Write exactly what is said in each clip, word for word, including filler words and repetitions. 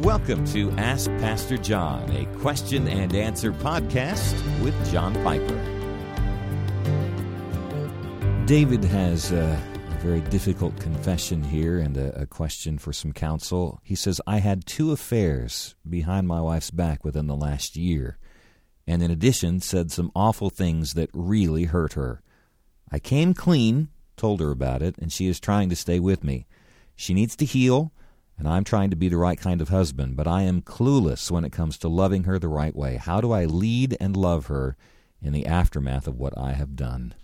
Welcome to Ask Pastor John, a question and answer podcast with John Piper. David has a very difficult confession here and a, a question for some counsel. He says, I had two affairs behind my wife's back within the last year, and in addition said some awful things that really hurt her. I came clean, told her about it, and she is trying to stay with me. She needs to heal, and I'm trying to be the right kind of husband, but I am clueless when it comes to loving her the right way. How do I lead and love her in the aftermath of what I have done?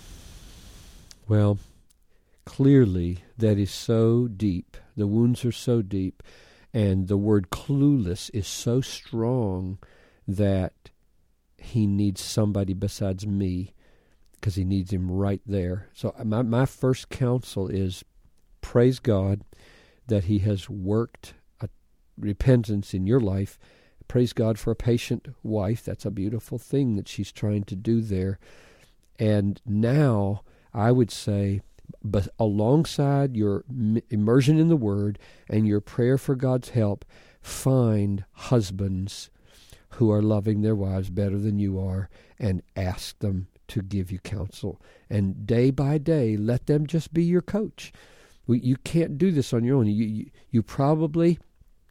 Well, clearly that is so deep. The wounds are so deep, and the word clueless is so strong that he needs somebody besides me, because he needs him right there. So my, my first counsel is praise God that he has worked a repentance in your life. Praise God for a patient wife. That's a beautiful thing that she's trying to do there. And now I would say, but alongside your immersion in the Word and your prayer for God's help, find husbands who are loving their wives better than you are and ask them to give you counsel. And day by day, let them just be your coach. We, you can't do this on your own. You, you, you probably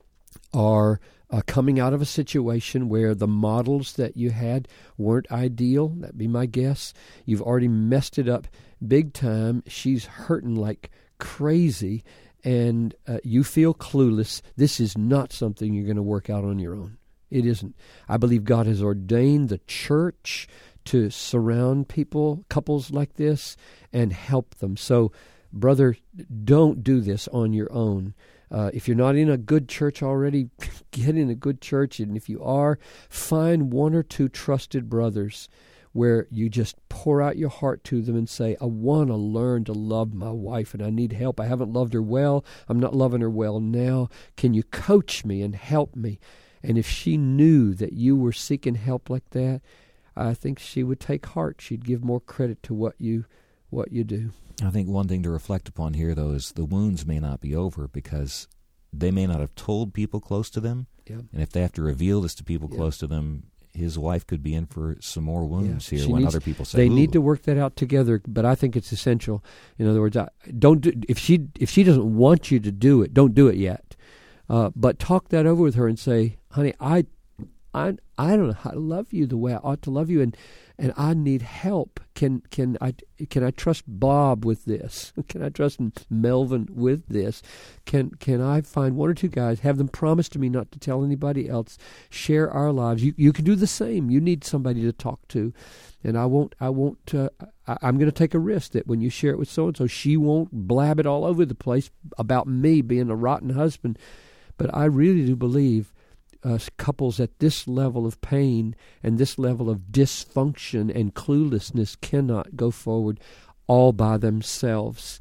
are uh, coming out of a situation where the models that you had weren't ideal. That'd be my guess. You've already messed it up big time. She's hurting like crazy, and uh, you feel clueless. This is not something you're going to work out on your own. It isn't. I believe God has ordained the church to surround people, couples like this, and help them. So, brother, don't do this on your own. Uh, if you're not in a good church already, get in a good church. And if you are, find one or two trusted brothers where you just pour out your heart to them and say, I want to learn to love my wife and I need help. I haven't loved her well. I'm not loving her well now. Can you coach me and help me? And if she knew that you were seeking help like that, I think she would take heart. She'd give more credit to what you what you do. I think one thing to reflect upon here, though, is the wounds may not be over because they may not have told people close to them. Yeah. And if they have to reveal this to people yeah. close to them, his wife could be in for some more wounds yeah. here she when needs, other people say, They Ooh. need to work that out together, but I think it's essential. In other words, I, don't do, if she if she doesn't want you to do it, don't do it yet. Uh, but talk that over with her and say, honey, I I I don't know how to love you the way I ought to love you, and and I need help. Can can I can I trust Bob with this? Can I trust Melvin with this? Can can I find one or two guys, have them promise to me not to tell anybody else, share our lives? You you can do the same. You need somebody to talk to, and I won't I won't uh, I, I'm going to take a risk that when you share it with so and so, she won't blab it all over the place about me being a rotten husband. But I really do believe Uh, couples at this level of pain and this level of dysfunction and cluelessness cannot go forward all by themselves.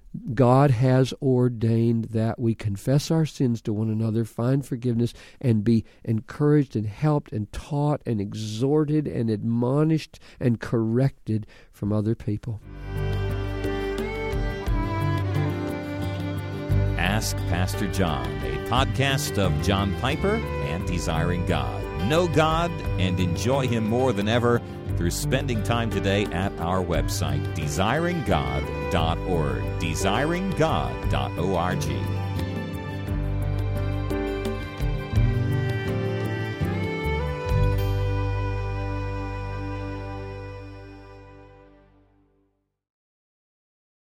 God has ordained that we confess our sins to one another, find forgiveness, and be encouraged and helped and taught and exhorted and admonished and corrected from other people. Ask Pastor John, a podcast of John Piper and Desiring God. Know God and enjoy Him more than ever through spending time today at our website, desiring god dot org, desiring god dot org.